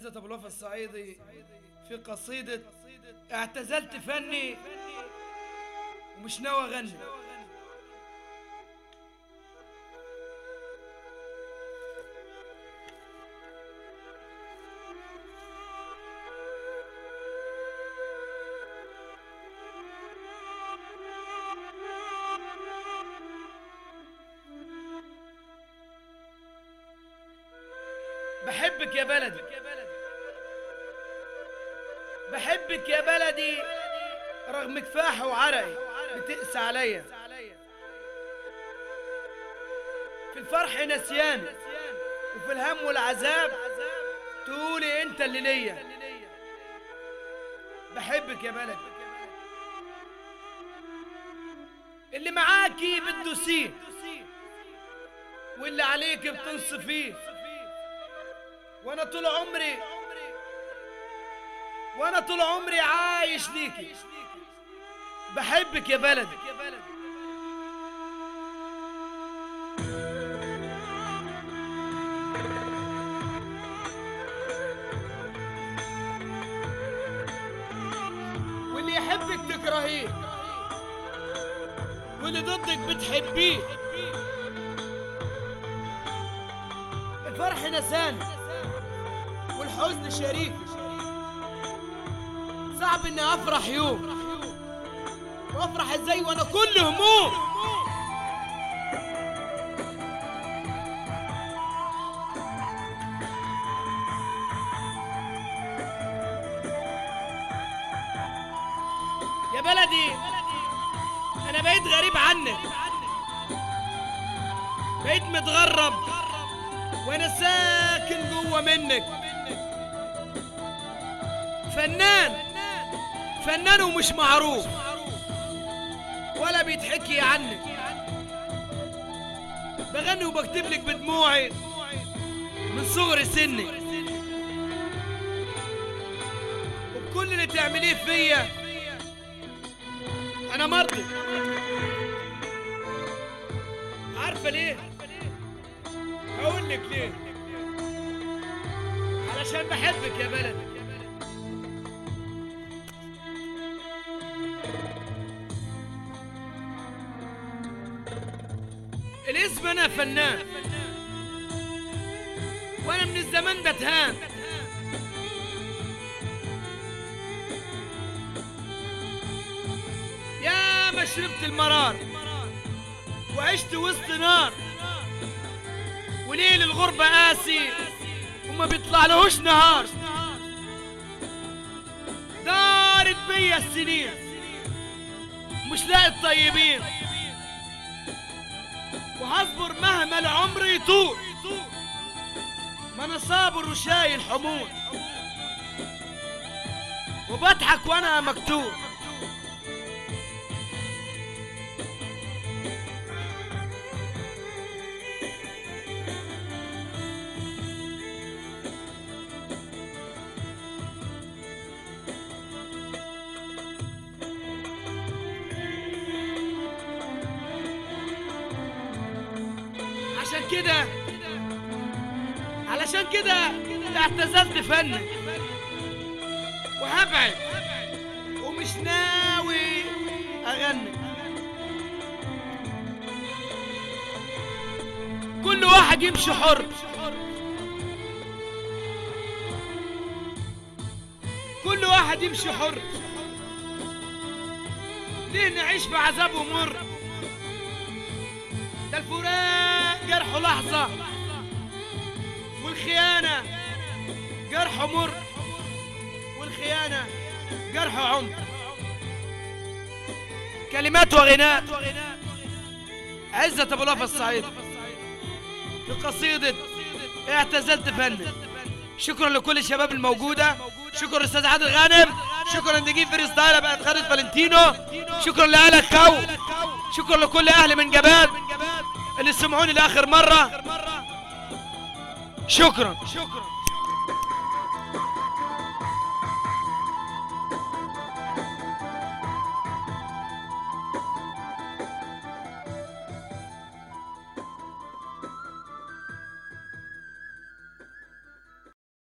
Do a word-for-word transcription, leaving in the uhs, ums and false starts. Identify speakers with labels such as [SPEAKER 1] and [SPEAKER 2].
[SPEAKER 1] عزت أبو الوفا الصعيدي في قصيدة اعتزلت فني ومش ناوي أغني. بحبك يا بلدي، بحبك يا بلدي رغم كفاح وعرقي بتقسى عليا، في الفرح نسياني وفي الهم والعذاب تقولي انت اللي ليا. بحبك يا بلدي، اللي معاكي بتدوسيه واللي عليك بتنصفيه، وانا طول عمري وانا طول عمري عايش ليكي. بحبك يا بلدي، واللي يحبك تكرهيه واللي ضدك بتحبيه. الفرح نساني والحزن شريك، صعب اني افرح يوم وافرح ازاي وانا كل هموم. يا بلدي انا بقيت غريب عنك، بقيت متغرب وانا ساكن جوه منك. فنان فنان ومش معروف ولا بيتحكي عنك، بغني وبكتب لك بدموعي من صغر سني، وبكل اللي تعمليه فيا انا مرضي. عارفه ليه؟ هقول لك ليه. علشان بحبك يا بلدي، الاسم انا فنان وانا من الزمان بتهان، يا ما شربت المرار وعشت وسط نار، وليل الغربة قاسي وما بيطلع لهوش نهار. دارت بيا السنين مش لاقي الطيبين، وهصبر مهما العمر يطول، ما انا صابر وشايل حمول، وبضحك وانا مكتوب. عشان كده علشان كده اعتزلت فني وهبعد ومش ناوي اغني. كل واحد يمشي حر، كل واحد يمشي حر، ليه نعيش بعذاب ومر؟ ده الفراق جرحه لحظة والخيانة جرحه مر، والخيانة جرحه عمر. كلمات وغناء عزت أبو الوفا الصعيدي في قصيدة اعتزلت فني. شكرا لكل الشباب الموجودة، شكرا للأستاذ عادل غانم، شكرا لنجيب فري ستايل بقت خالد فالنتينو، شكرا لأهل الكو، شكرا لكل أهلي من جبال اللي سمعوني لآخر مرة. شكرا شكرا.